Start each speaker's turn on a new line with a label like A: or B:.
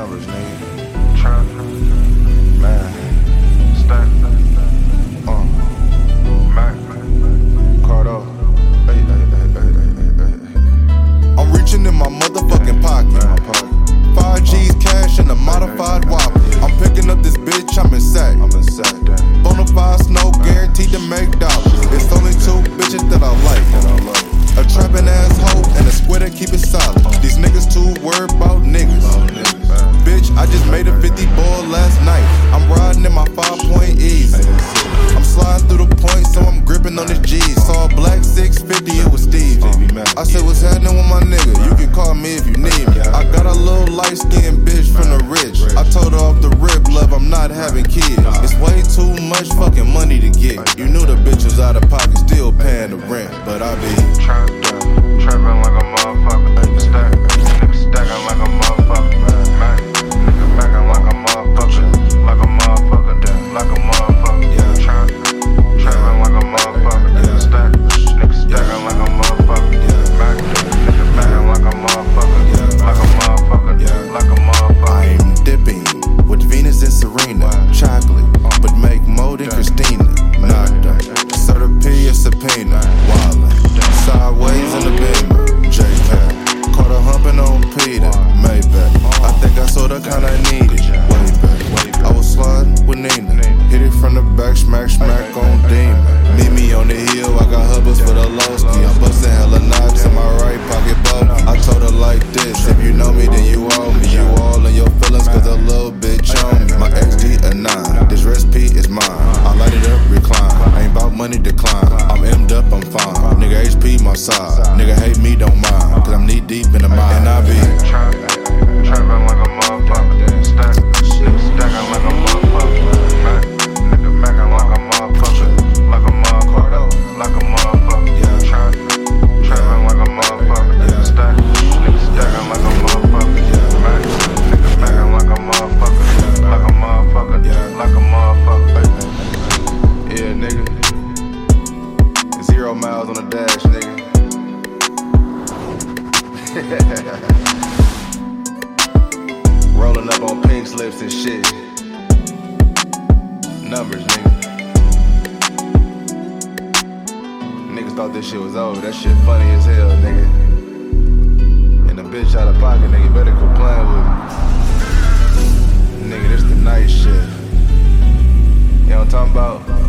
A: numbers, nigga. Trap, man. Stack, Mac, Cardo. I'm reaching in my motherfucking pocket. 5 G's cash in a modified whopper. I'm picking up this bitch, I'm in sack. Bonafide snow, guaranteed to make dollars. It's only 2 bitches that I like. A trapping asshole and a square that keep it solid. These niggas too worried about niggas. Bitch, I just made a 50 ball last night. I'm riding in my 5-point easy. I'm sliding through the point, so I'm gripping on this G. Saw a black 650, it was Steve. I said, what's happening with my nigga? You can call me if you need me. I got a little light-skinned bitch from the rich. I told her off the rip, love, I'm not having kids. It's way too much fucking money to get. You knew the bitch was out of pocket, still paying the rent. But I be trapping like a motherfucker. Stacking like a motherfucker. Mac, nigga macking like a motherfucker. Like a motherfucker, like a motherfucker. Yeah, trapping like a motherfucker. Yeah, stacking like a motherfucker. Yeah, Mac, nigga macking like a motherfucker. Yeah, like a motherfucker. Yeah, like a motherfucker. I'm dipping with Venus and Serena. Chocolate, but make more than Christina. Nada, serve a P or subpoena. Wildin', sideways in the beamer. J-Pack, caught her humping on Peter. Maybach, I think I sorta kinda needed. Way back, I was sliding with Nina. Hit it from the back, smack on Demon. Meet me on the hill, I got hubbers for the lowski. I'm bustin' hella knots in my right pocket boat. I told her like this, if you know me, then you owe me. You all in your feelings, cause a little bitch on me. My XD a 9, this recipe is mine. I light it up, recline, ain't bout money decline. I'm M'd up, I'm fine, nigga HP my side. Nigga hate me, don't mind, cause I'm knee deep in the mind. And I be trapping like a motherfucker. Stacking like a motherfucker. Mac, nigga macking like a motherfucker. Like a motherfucker, like a motherfucker. Yeah, trapping like a motherfucker. Yeah, stacking like a motherfucker. Yeah, Mac, nigga macking like a motherfucker. Like a motherfucker. Yeah, like a motherfucker. Yeah, nigga. 0 miles on the dash, nigga. Rolling up on pink slips and shit. Numbers, nigga. Niggas thought this shit was over. That shit funny as hell, nigga. And the bitch out of pocket, nigga. You better quit playing with me. Nigga, this the night shit. You know what I'm talking about?